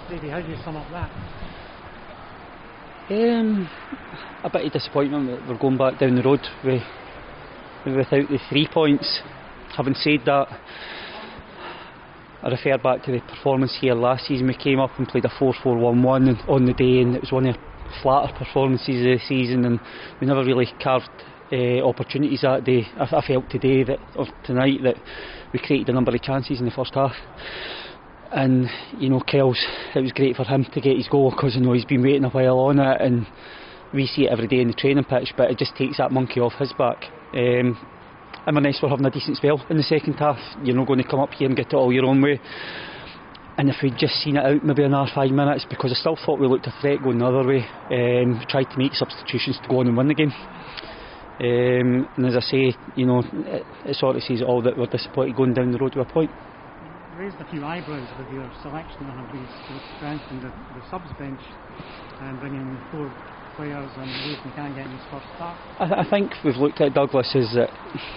Davey, how do you sum up that? A bit of disappointment that we're going back down the road without the 3 points. Having said that, I refer back to the performance here last season. We came up and played a 4-4-1-1 on the day, and it was one of the flatter performances of the season, and we never really carved opportunities that day. I felt today that, or tonight, that we created a number of chances in the first half. And Kells, it was great for him to get his goal, because he's been waiting a while on it, and we see it every day in the training pitch, but it just takes that monkey off his back. Inverness were having a decent spell in the second half. You're not going to come up here and get it all your own way, and if we'd just seen it out maybe another 5 minutes, because I still thought we looked a threat going the other way, we tried to make substitutions to go on and win the game. And as I say, it sort of says all that we're disappointed going down the road to a point. Raised a few eyebrows with your selection of these strengthened the subs bench and bringing in 4 players and Lewis McCann getting his first start. I think we've looked at, Douglas, is that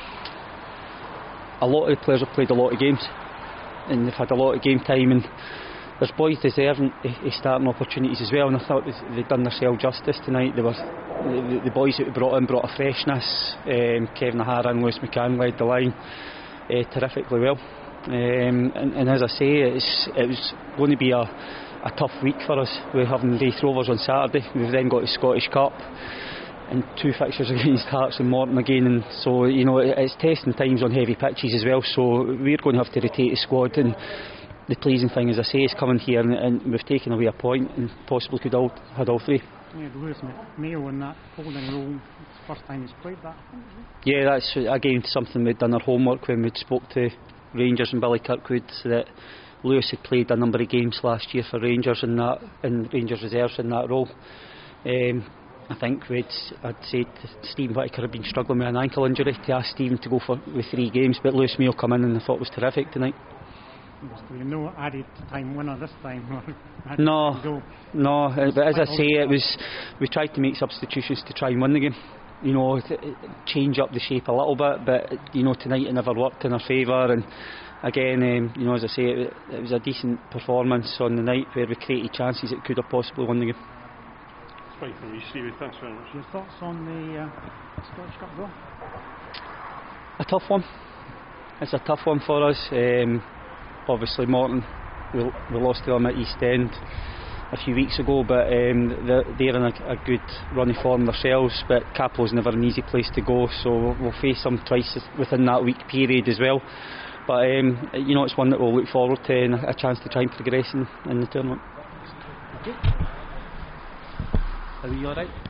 a lot of the players have played a lot of games and they've had a lot of game time, and there's boys deserving starting opportunities as well, and I thought they'd done themselves justice tonight. The boys that we brought in brought a freshness. Kevin O'Hara and Lewis McCann led the line terrifically well. And as I say, it was going to be a tough week for us. We're having Raith Rovers on Saturday. We've then got the Scottish Cup and 2 fixtures against Hearts and Morton again, and so it's testing times on heavy pitches as well, so we're going to have to rotate the squad. And the pleasing thing, as I say, is coming here and we've taken away a point and possibly could have had all 3. Yeah, Lewis Mayo in that holding role, it's the first time he's played that. Yeah, that's again something we'd done our homework when we'd spoke to Rangers and Billy Kirkwood, that Lewis had played a number of games last year for Rangers in Rangers reserves in that role. I think I'd said Stephen Whittaker had been struggling with an ankle injury, to ask Stephen to go with 3 games, but Lewis Mayo come in and I thought was terrific tonight. No added time winner this time. No, but as I say, we tried to make substitutions to try and win the game. Change up the shape a little bit, but tonight it never worked in our favour. And again, as I say, it was a decent performance on the night where we created chances that could have possibly won the game. That's right from you, Stevie. Thanks very much. Your thoughts on the Scottish Cup draw? A tough one. It's a tough one for us. Obviously, Morton, we lost to them at East End a few weeks ago, but they're in a good run of form themselves, but Cappielo's never an easy place to go, so we'll face them twice within that week period as well. But it's one that we'll look forward to, and a chance to try and progress in the tournament. Are you alright?